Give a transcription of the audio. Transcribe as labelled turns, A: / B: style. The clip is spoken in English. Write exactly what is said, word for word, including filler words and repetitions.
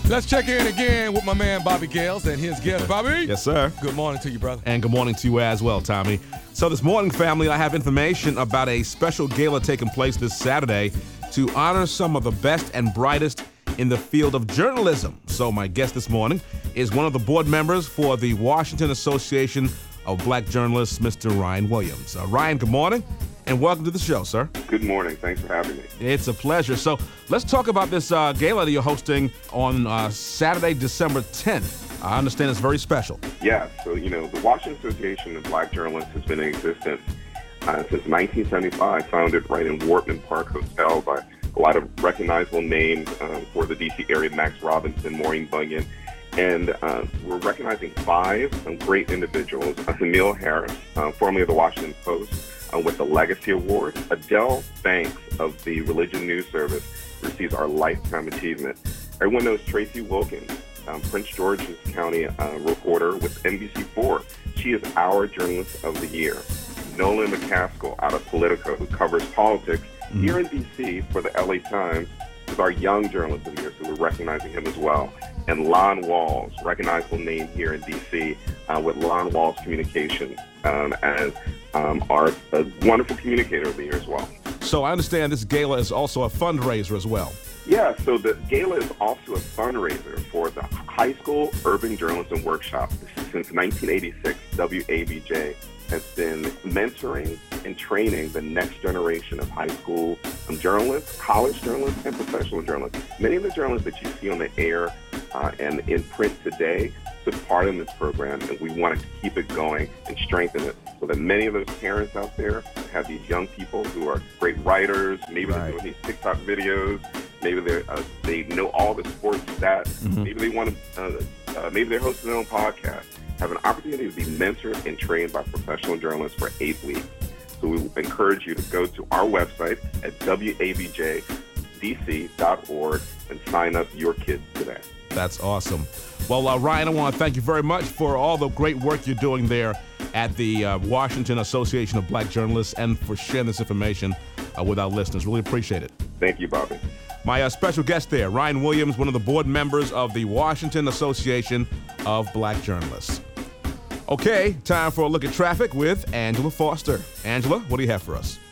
A: Let's check in again with my man Bobby Gales and his guest. Bobby?
B: Yes, sir.
A: Good morning to you, brother.
B: And good morning to you as well, Tommy. So this morning, family, I have information about a special gala taking place this Saturday to honor some of the best and brightest in the field of journalism. So my guest this morning is one of the board members for the Washington Association of Black Journalists, Mister Ryan Williams. Uh, Ryan, good morning, and welcome to the show, sir.
C: Good morning. Thanks for having me.
B: It's a pleasure. So let's talk about this uh, gala that you're hosting on uh, Saturday, December tenth. I understand it's very special.
C: Yeah. So, you know, the Washington Association of Black Journalists has been in existence uh, since nineteen seventy-five, founded right in Wortman Park Hotel by a lot of recognizable names uh, for the D C area: Max Robinson, Maureen Bunyan. And uh, we're recognizing five um, great individuals. Uh, Emil Harris, uh, formerly of the Washington Post, uh, with the Legacy Award. Adele Banks of the Religion News Service receives our Lifetime Achievement. Everyone knows Tracy Wilkins, um, Prince George's County uh, reporter with N B C four. She is our Journalist of the Year. Nolan McCaskill out of Politico, who covers politics mm-hmm. here in D C for the L A Times, is our Young Journalist of the Year, so we're recognizing him as well. And Lon Walls, recognizable name here in D C, uh, with Lon Walls Communications um, as um, our a wonderful communicator of the year as well. So
B: I understand this gala is also a fundraiser as well.
C: Yeah, so the gala is also a fundraiser for the High School Urban Journalism Workshop. Since nineteen eighty-six, W A B J has been mentoring and training the next generation of high school um, journalists, college journalists, and professional journalists. Many of the journalists that you see on the air uh, and in print today took part in this program, and we wanted to keep it going and strengthen it so that many of those parents out there have these young people who are great writers, maybe right. they're doing these TikTok videos, maybe they uh, they know all the sports stats, mm-hmm. maybe they want to, uh, uh, maybe they're hosting their own podcast, have an opportunity to be mentored and trained by professional journalists for eight weeks. So we encourage you to go to our website at W A B J D C dot org and sign up your kids today.
B: That's awesome. Well, uh, Ryan, I want to thank you very much for all the great work you're doing there at the uh, Washington Association of Black Journalists and for sharing this information uh, with our listeners. Really appreciate it.
C: Thank you, Bobby.
B: My uh, special guest there, Ryan Williams, one of the board members of the Washington Association of Black Journalists. Okay, time for a look at traffic with Angela Foster. Angela, what do you have for us?